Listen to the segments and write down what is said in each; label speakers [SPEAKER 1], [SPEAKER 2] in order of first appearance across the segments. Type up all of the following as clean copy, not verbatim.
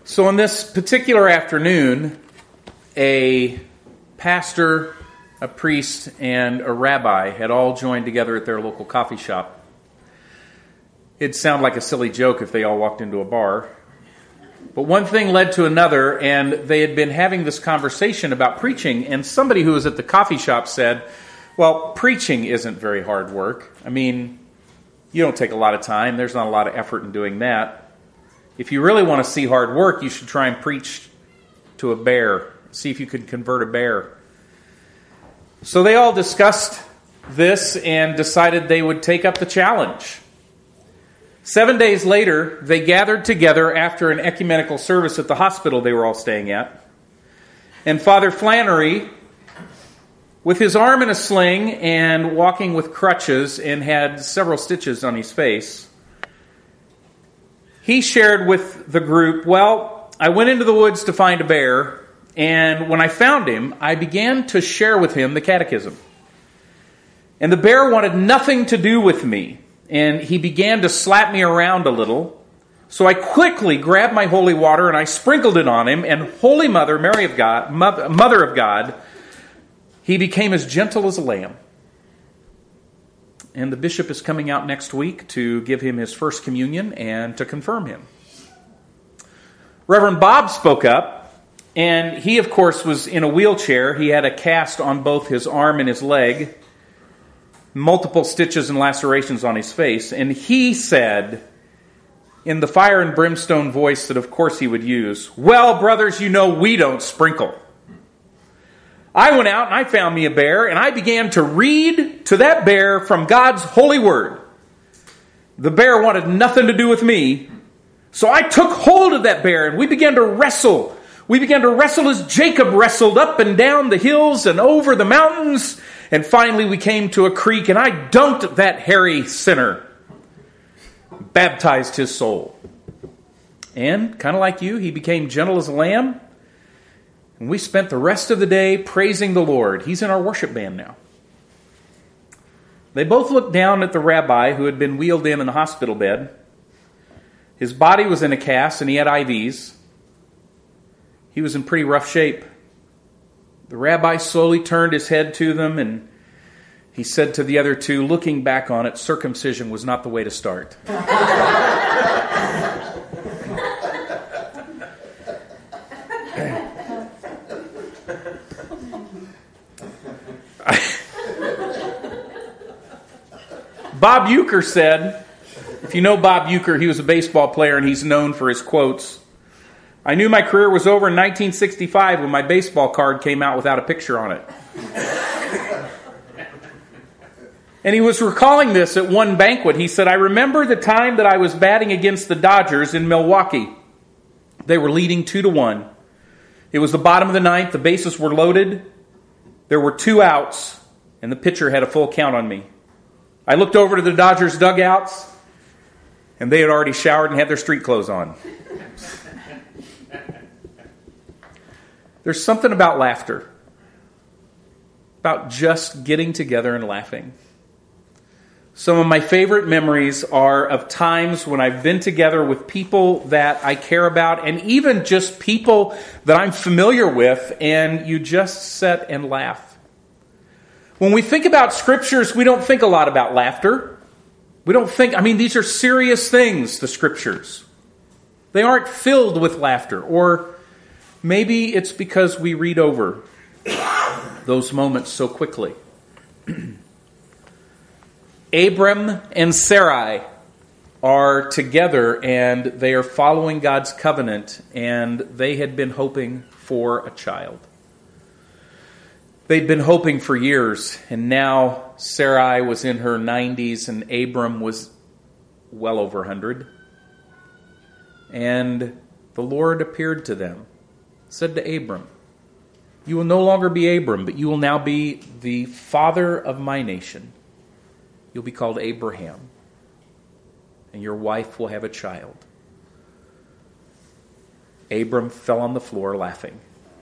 [SPEAKER 1] So on this particular afternoon, a pastor, a priest, and a rabbi had all joined together at their local coffee shop. It'd sound like a silly joke if they all walked into a bar. But one thing led to another, and they had been having this conversation about preaching, and somebody who was at the coffee shop said, well, preaching isn't very hard work. I mean, you don't take a lot of time. There's not a lot of effort in doing that. If you really want to see hard work, you should try and preach to a bear. See if you can convert a bear. So they all discussed this and decided they would take up the challenge. 7 days later, they gathered together after an ecumenical service at the hospital they were all staying at. And Father Flannery, with his arm in a sling and walking with crutches and had several stitches on his face, he shared with the group, well, I went into the woods to find a bear, and when I found him, I began to share with him the catechism. And the bear wanted nothing to do with me, and he began to slap me around a little. So I quickly grabbed my holy water and I sprinkled it on him, and Holy Mother, Mary of God, Mother of God, he became as gentle as a lamb. And the bishop is coming out next week to give him his first communion and to confirm him. Reverend Bob spoke up, and he, of course, was in a wheelchair. He had a cast on both his arm and his leg, multiple stitches and lacerations on his face, and he said, in the fire and brimstone voice that, of course, he would use, well, brothers, you know we don't sprinkle. I went out and I found me a bear, and I began to read to that bear from God's holy word. The bear wanted nothing to do with me, so I took hold of that bear, and we began to wrestle. We began to wrestle as Jacob wrestled up and down the hills and over the mountains, and finally we came to a creek, and I dunked that hairy sinner, baptized his soul. And, kind of like you, he became gentle as a lamb. And we spent the rest of the day praising the Lord. He's in our worship band now. They both looked down at the rabbi who had been wheeled in the hospital bed. His body was in a cast and he had IVs. He was in pretty rough shape. The rabbi slowly turned his head to them and he said to the other two, looking back on it, circumcision was not the way to start. Bob Uecker said, if you know Bob Uecker, he was a baseball player and he's known for his quotes. I knew my career was over in 1965 when my baseball card came out without a picture on it. And he was recalling this at one banquet. He said, I remember the time that I was batting against the Dodgers in Milwaukee. They were leading 2-1. It was the bottom of the ninth. The bases were loaded. There were 2 outs, and the pitcher had a full count on me. I looked over to the Dodgers dugouts, and they had already showered and had their street clothes on. There's something about laughter, about just getting together and laughing. Some of my favorite memories are of times when I've been together with people that I care about, and even just people that I'm familiar with, and you just sit and laugh. When we think about scriptures, we don't think a lot about laughter. We don't think, these are serious things, the scriptures. They aren't filled with laughter. Or maybe it's because we read over those moments so quickly. Abram and Sarai are together and they are following God's covenant, and they had been hoping for a child. They'd been hoping for years, and now Sarai was in her 90s and Abram was well over 100. And the Lord appeared to them, said to Abram, you will no longer be Abram, but you will now be the father of my nation. You'll be called Abraham, and your wife will have a child. Abram fell on the floor laughing.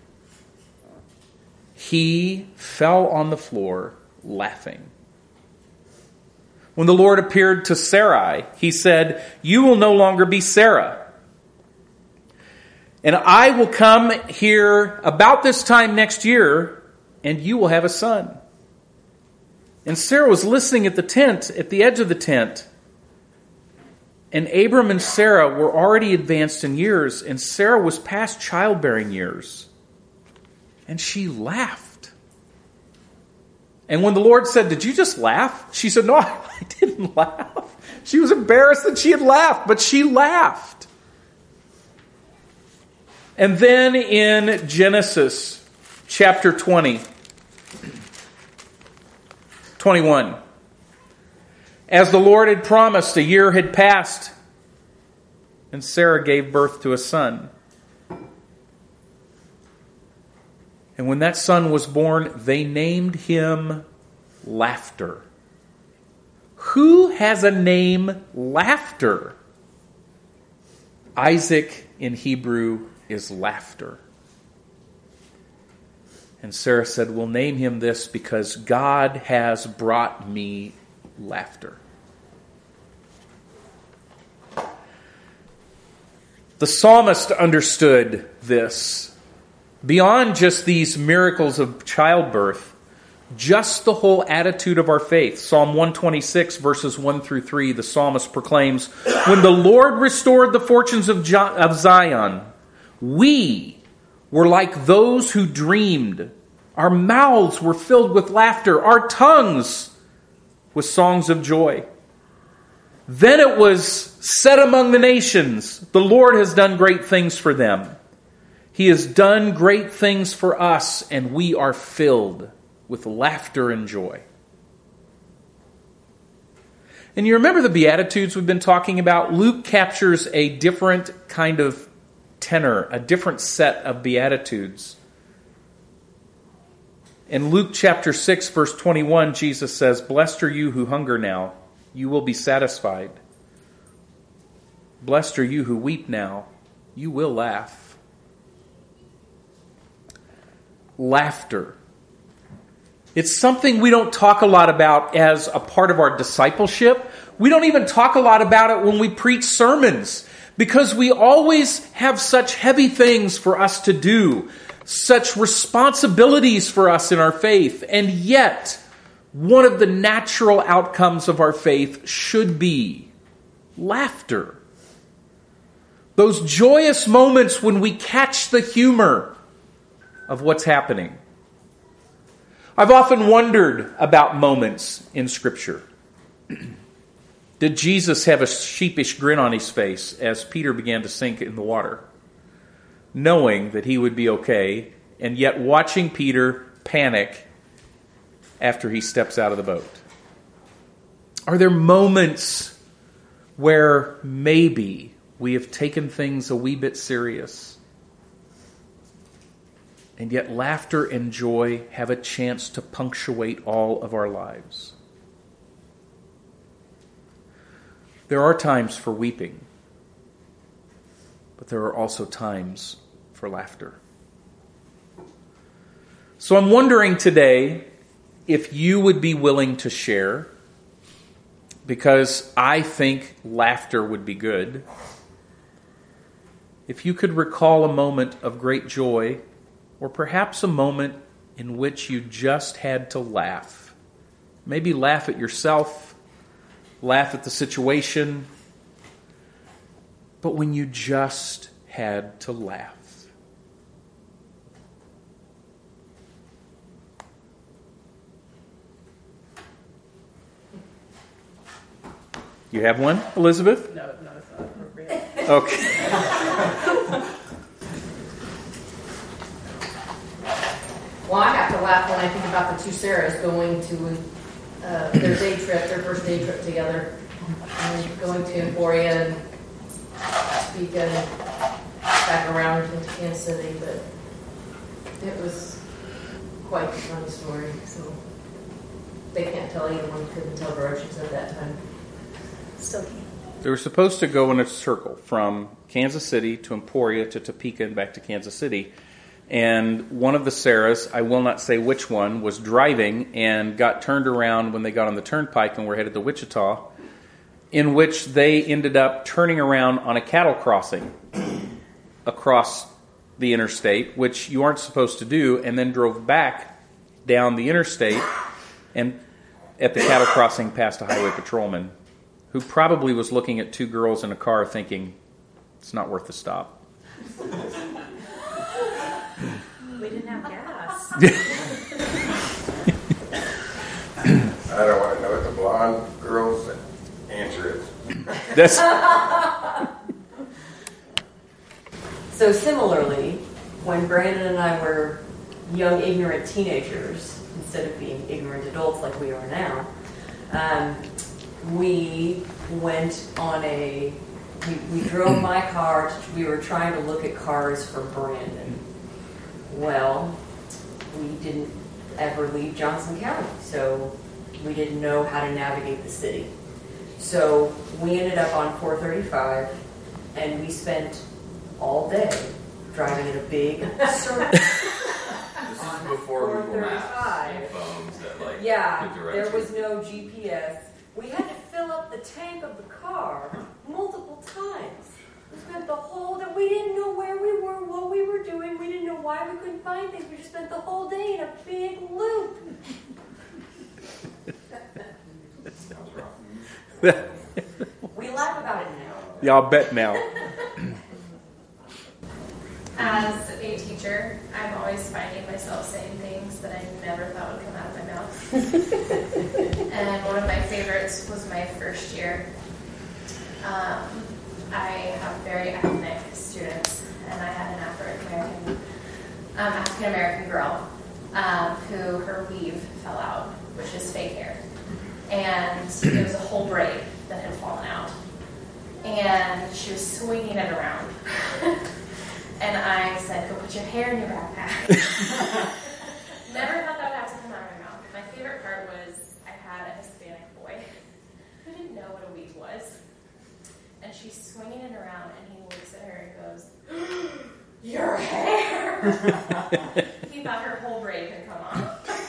[SPEAKER 1] He fell on the floor laughing. When the Lord appeared to Sarai, he said, you will no longer be Sarah. And I will come here about this time next year, and you will have a son. And Sarah was listening at the tent, at the edge of the tent. And Abram and Sarah were already advanced in years, and Sarah was past childbearing years. And she laughed. And when the Lord said, "Did you just laugh?" She said, "No, I didn't laugh." She was embarrassed that she had laughed, but she laughed. And then in Genesis chapter 21, as the Lord had promised, a year had passed, and Sarah gave birth to a son. And when that son was born, they named him Laughter. Who has a name Laughter? Isaac in Hebrew is laughter. And Sarah said, "We'll name him this because God has brought me laughter." The psalmist understood this. Beyond just these miracles of childbirth, just the whole attitude of our faith. Psalm 126, verses 1 through 3, the psalmist proclaims, "When the Lord restored the fortunes of Zion, we were like those who dreamed. Our mouths were filled with laughter, our tongues with songs of joy. Then it was said among the nations, the Lord has done great things for them. He has done great things for us, and we are filled with laughter and joy." And you remember the Beatitudes we've been talking about? Luke captures a different kind of tenor, a different set of Beatitudes. In Luke chapter 6, verse 21, Jesus says, "Blessed are you who hunger now, you will be satisfied. Blessed are you who weep now, you will laugh." Laughter. It's something we don't talk a lot about as a part of our discipleship. We don't even talk a lot about it when we preach sermons, because we always have such heavy things for us to do, such responsibilities for us in our faith. And yet, one of the natural outcomes of our faith should be laughter. Those joyous moments when we catch the humor of what's happening. I've often wondered about moments in Scripture. Did Jesus have a sheepish grin on his face as Peter began to sink in the water, knowing that he would be okay, and yet watching Peter panic after he steps out of the boat? Are there moments where maybe we have taken things a wee bit serious, and yet laughter and joy have a chance to punctuate all of our lives? There are times for weeping, but there are also times for laughter. So I'm wondering today if you would be willing to share, because I think laughter would be good. If you could recall a moment of great joy, or perhaps a moment in which you just had to laugh. Maybe laugh at yourself, laugh at the situation, but when you just had to laugh. You have one, Elizabeth?
[SPEAKER 2] No, it's not appropriate.
[SPEAKER 1] Okay.
[SPEAKER 2] Well, I have to laugh when I think about the two Sarahs going to their day trip, their first day trip together, and going to Emporia and Topeka and back around into Kansas City. But it was quite a funny story. So they can't tell, either one couldn't tell directions at that time. Still can't.
[SPEAKER 1] They were supposed to go in a circle from Kansas City to Emporia to Topeka and back to Kansas City. And one of the Sarahs, I will not say which one, was driving and got turned around when they got on the turnpike and were headed to Wichita, in which they ended up turning around on a cattle crossing across the interstate, which you aren't supposed to do, and then drove back down the interstate and at the cattle crossing past a highway patrolman who probably was looking at two girls in a car thinking, it's not worth the stop.
[SPEAKER 3] We didn't have gas.
[SPEAKER 4] I don't want to know what the blonde girl's answer is.
[SPEAKER 1] That's
[SPEAKER 3] So similarly, when Brandon and I were young, ignorant teenagers, instead of being ignorant adults like we are now, we went on we drove my car. We were trying to look at cars for Brandon. Well, we didn't ever leave Johnson County, so we didn't know how to navigate the city. So we ended up on 435, and we spent all day driving in a big circle.
[SPEAKER 5] This is before Google Maps
[SPEAKER 3] 435.
[SPEAKER 5] and phones that
[SPEAKER 3] Yeah,
[SPEAKER 5] could direct
[SPEAKER 3] there
[SPEAKER 5] you.
[SPEAKER 3] was no GPS. We had to fill up the tank of the car multiple times. We spent the whole day. We didn't know where we were, what we were doing. We didn't know why we couldn't find things. We just spent the whole day in a big loop.
[SPEAKER 5] Sounds wrong.
[SPEAKER 3] We laugh about it now.
[SPEAKER 1] y'all bet now.
[SPEAKER 6] As a teacher, I'm always finding myself saying things that I never thought would come out of my mouth. And one of my favorites was my first year. I have very ethnic students, and I had an African American girl who her weave fell out, which is fake hair. And it was a whole braid that had fallen out. And she was swinging it around. And I said, go put your hair in your backpack. Never thought that would have to come out of my mouth. My favorite part was I had a Hispanic boy who didn't know what a weave was. And she's swinging it around, and he looks at her and goes, your hair! He thought her whole braid had come off.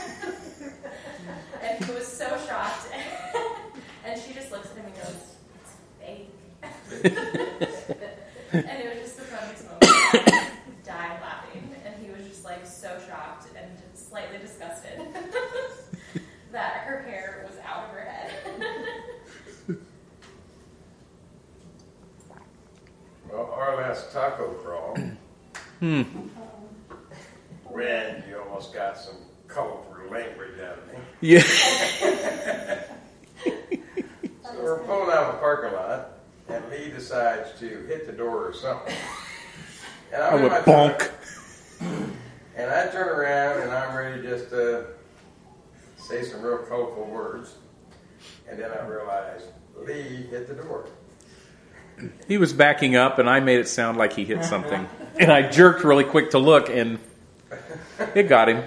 [SPEAKER 6] And he was so shocked. And she just looks at him and goes, it's fake. And it was just the funniest moment. I died laughing, and he was just like so shocked and slightly disgusted that her hair was out of her head.
[SPEAKER 4] Well, our last taco crawl, when you almost got some colorful language out of me.
[SPEAKER 1] Yeah.
[SPEAKER 4] So we're pulling out of the parking lot, and Lee decides to hit the door or something. And
[SPEAKER 1] I
[SPEAKER 4] I'm in
[SPEAKER 1] went
[SPEAKER 4] my
[SPEAKER 1] bonk.
[SPEAKER 4] truck, and I turn around, and I'm ready just to say some real colorful words. And then I realized Lee hit the door.
[SPEAKER 1] He was backing up, and I made it sound like he hit something. And I jerked really quick to look, and it got him.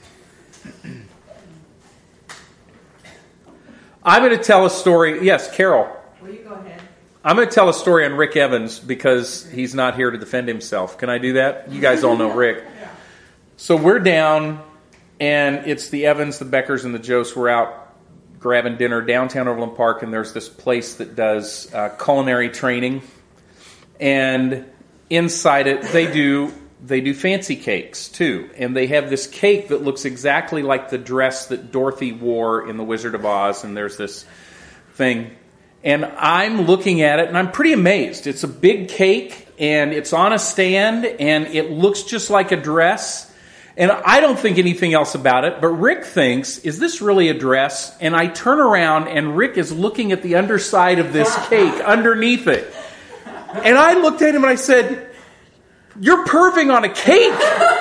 [SPEAKER 1] I'm going to tell a story. Yes, Carol.
[SPEAKER 7] Will you go ahead?
[SPEAKER 1] I'm going to tell a story on Rick Evans because he's not here to defend himself. Can I do that? You guys all know Rick.
[SPEAKER 7] Yeah.
[SPEAKER 1] So we're down, and it's the Evans, the Beckers, and the Joes. We're out grabbing dinner downtown Overland Park, and there's this place that does culinary training. And inside it, they do fancy cakes, too. And they have this cake that looks exactly like the dress that Dorothy wore in The Wizard of Oz, and there's this thing. And I'm looking at it, and I'm pretty amazed. It's a big cake, and it's on a stand, and it looks just like a dress. And I don't think anything else about it, but Rick thinks, is this really a dress? And I turn around, and Rick is looking at the underside of this cake, underneath it. And I looked at him, and I said, you're perving on a cake!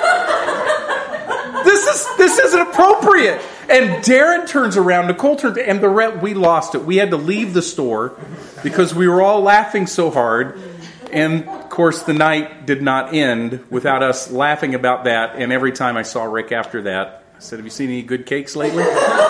[SPEAKER 1] This isn't appropriate! And Darren turns around, Nicole turns, and we lost it. We had to leave the store because we were all laughing so hard. And, of course, the night did not end without us laughing about that. And every time I saw Rick after that, I said, have you seen any good cakes lately?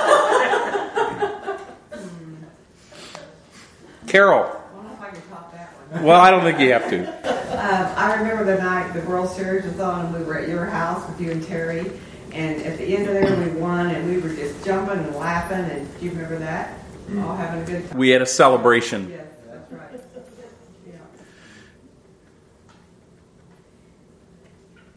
[SPEAKER 1] Carol.
[SPEAKER 7] I don't know if I can top that one.
[SPEAKER 1] Well, I don't think you have to.
[SPEAKER 7] I remember the night the World Series was on, and we were at your house with you and Terry. And at the end of there, we won, and we were just jumping and laughing. And do you remember that? All having a good time.
[SPEAKER 1] We had a celebration.
[SPEAKER 7] Yes, that's right. Yeah.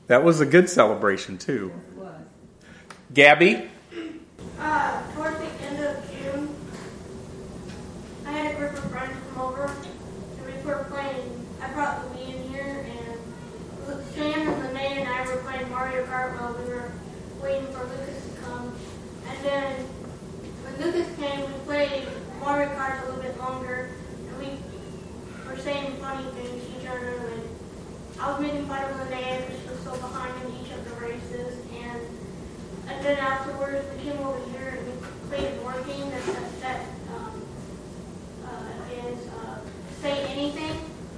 [SPEAKER 1] That was a good celebration, too. Gabby?
[SPEAKER 8] Towards the end of June, I had a group of friends come over, and we were playing. I brought Louie in here, and Sam and Lene and I were playing Mario Kart while we were waiting for Lucas to come. And then when Lucas came, we played Mario Kart a little bit longer, and we were saying funny things to each other. And I was making fun of Lene because she was so behind in each of the races, and then afterwards we came over here and we played a board game that is Say Anything.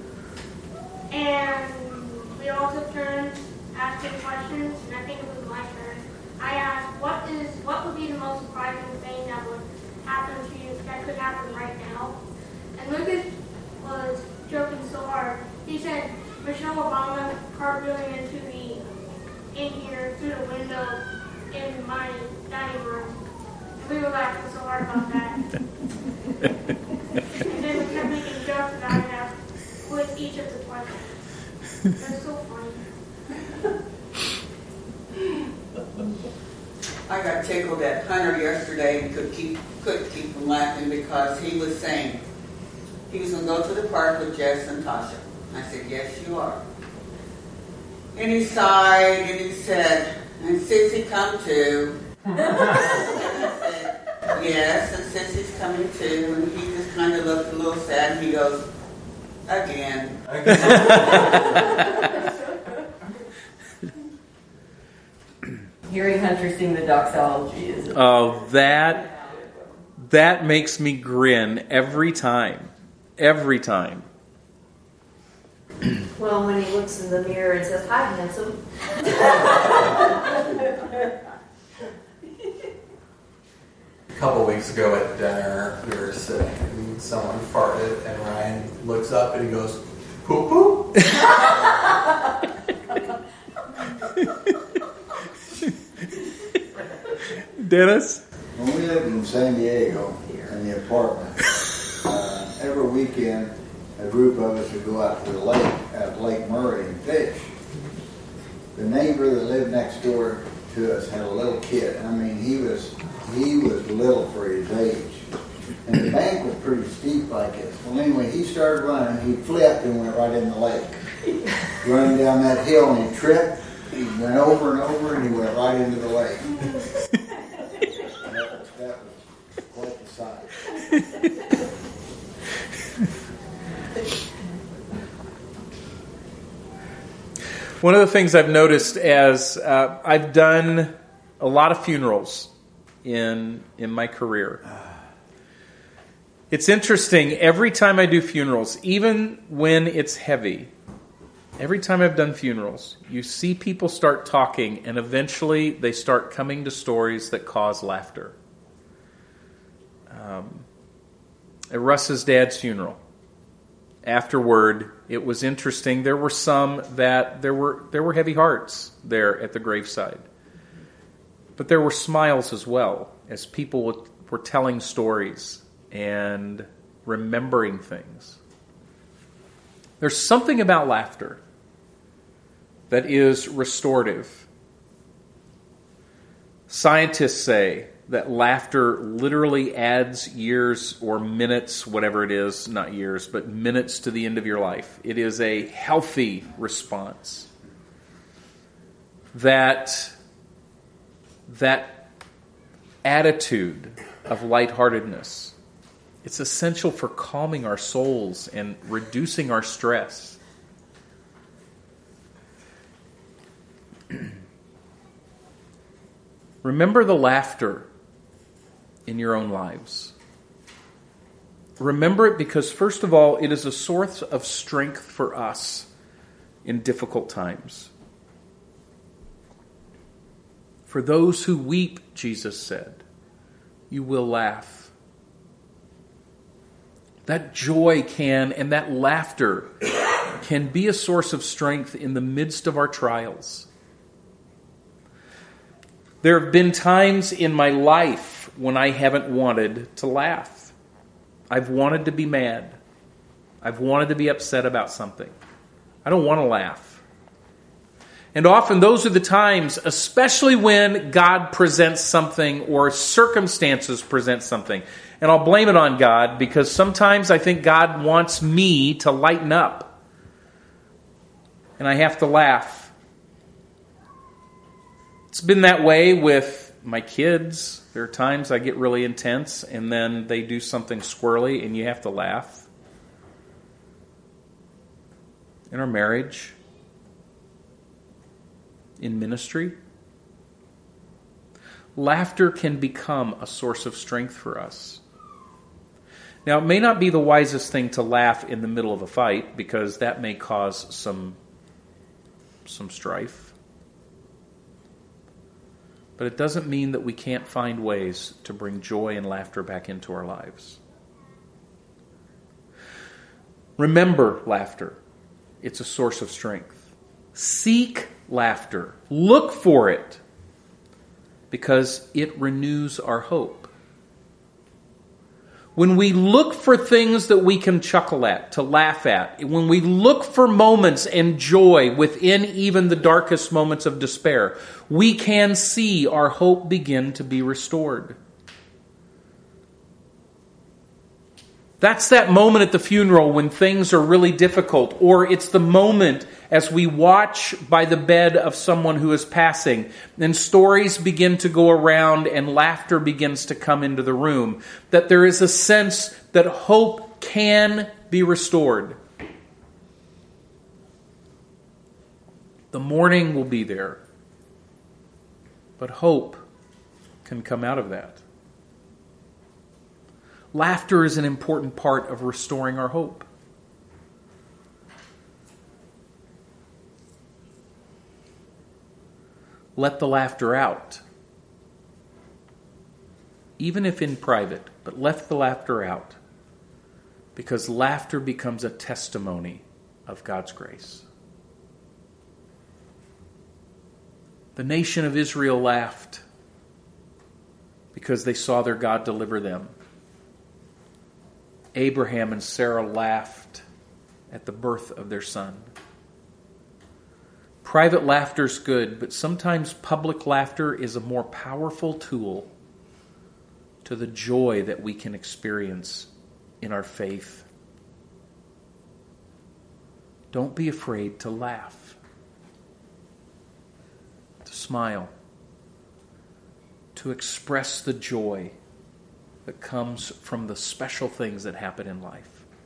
[SPEAKER 8] And we all took turns asking questions, and I think it was my turn. I asked, what would be the most surprising thing that would happen to you, that could happen right now? And Lucas was joking so hard. He said, Michelle Obama cartwheeling in here through the window in my dining room. And we were laughing so hard about that. And then we kept making jokes about it with each of the questions. That's so funny.
[SPEAKER 9] I got tickled at Hunter yesterday and couldn't keep from laughing because he was saying he was going to go to the park with Jess and Tasha. I said, yes, you are. And he sighed and he said, and Sissy come too. And I said, yes, and Sissy's coming too. And he just kind of looked a little sad and he goes, again.
[SPEAKER 3] Hearing Hunter sing the doxology is...
[SPEAKER 1] Oh, that makes me grin every time. Every time.
[SPEAKER 2] Well, when he looks in the mirror and says, "Hi, handsome."
[SPEAKER 5] A couple weeks ago at dinner, we were sitting and someone farted, and Ryan looks up and he goes, "Poop poop."
[SPEAKER 1] Dennis?
[SPEAKER 10] When we lived in San Diego in the apartment, every weekend a group of us would go out to the lake, at Lake Murray, and fish. The neighbor that lived next door to us had a little kid. I mean, he was little for his age. And the bank was pretty steep like this. Well, anyway, he started running. He flipped and went right in the lake. Running down that hill, and he tripped. He went over and over, and he went right into the lake. That was quite the sight.
[SPEAKER 1] One of the things I've noticed as I've done a lot of funerals in my career. It's interesting, every time I do funerals, even when it's heavy, every time I've done funerals, you see people start talking and eventually they start coming to stories that cause laughter. At Russ's dad's funeral, afterward, it was interesting. There were some that there were heavy hearts there at the graveside. But there were smiles as well as people were telling stories and remembering things. There's something about laughter that is restorative. Scientists say that laughter literally adds years or minutes, whatever it is, not years, but minutes to the end of your life. It is a healthy response. That attitude of lightheartedness, it's essential for calming our souls and reducing our stress. Remember the laughter in your own lives. Remember it because, first of all, it is a source of strength for us in difficult times. For those who weep, Jesus said, you will laugh. That joy and that laughter can be a source of strength in the midst of our trials. There have been times in my life when I haven't wanted to laugh. I've wanted to be mad. I've wanted to be upset about something. I don't want to laugh. And often those are the times, especially when God presents something or circumstances present something. And I'll blame it on God because sometimes I think God wants me to lighten up. And I have to laugh. It's been that way with my kids. There are times I get really intense and then they do something squirrely and you have to laugh. In our marriage, in ministry, laughter can become a source of strength for us. Now, it may not be the wisest thing to laugh in the middle of a fight because that may cause some strife. But it doesn't mean that we can't find ways to bring joy and laughter back into our lives. Remember laughter. It's a source of strength. Seek laughter. Look for it because it renews our hope. When we look for things that we can chuckle at, to laugh at, when we look for moments and joy within even the darkest moments of despair, we can see our hope begin to be restored. That's that moment at the funeral when things are really difficult, or it's the moment as we watch by the bed of someone who is passing, and stories begin to go around and laughter begins to come into the room, that there is a sense that hope can be restored. The mourning will be there, but hope can come out of that. Laughter is an important part of restoring our hope. Let the laughter out. Even if in private, but let the laughter out. Because laughter becomes a testimony of God's grace. The nation of Israel laughed because they saw their God deliver them. Abraham and Sarah laughed at the birth of their son. Private laughter's good, but sometimes public laughter is a more powerful tool to the joy that we can experience in our faith. Don't be afraid to laugh, to smile, to express the joy that comes from the special things that happen in life.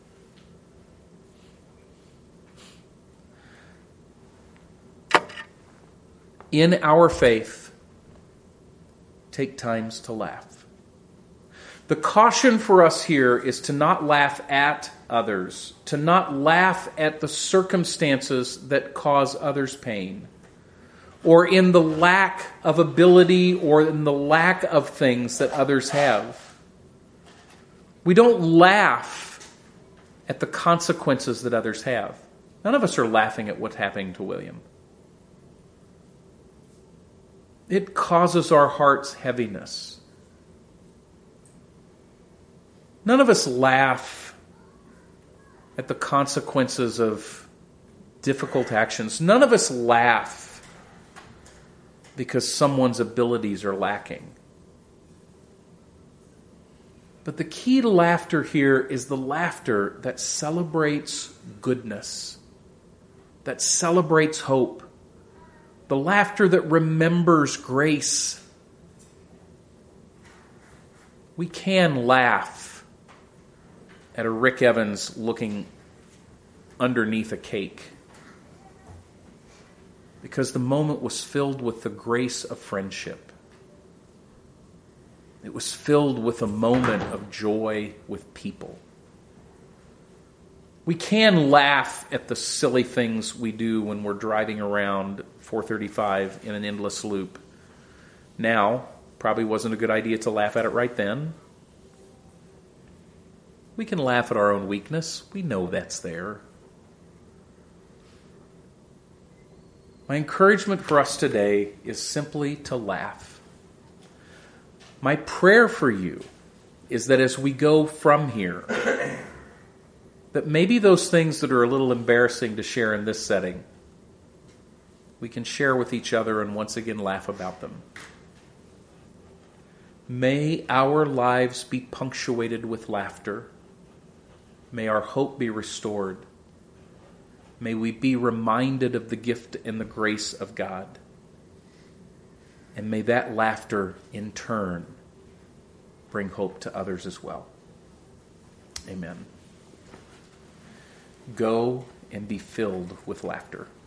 [SPEAKER 1] In our faith, take times to laugh. The caution for us here is to not laugh at others, to not laugh at the circumstances that cause others pain, or in the lack of ability or in the lack of things that others have. We don't laugh at the consequences that others have. None of us are laughing at what's happening to William. It causes our hearts heaviness. None of us laugh at the consequences of difficult actions. None of us laugh because someone's abilities are lacking. But the key to laughter here is the laughter that celebrates goodness, that celebrates hope, the laughter that remembers grace. We can laugh at a Rick Evans looking underneath a cake because the moment was filled with the grace of friendship. It was filled with a moment of joy with people. We can laugh at the silly things we do when we're driving around 435 in an endless loop. Now, probably wasn't a good idea to laugh at it right then. We can laugh at our own weakness. We know that's there. My encouragement for us today is simply to laugh. My prayer for you is that as we go from here, that maybe those things that are a little embarrassing to share in this setting, we can share with each other and once again laugh about them. May our lives be punctuated with laughter. May our hope be restored. May we be reminded of the gift and the grace of God. And may that laughter, in turn, bring hope to others as well. Amen. Go and be filled with laughter.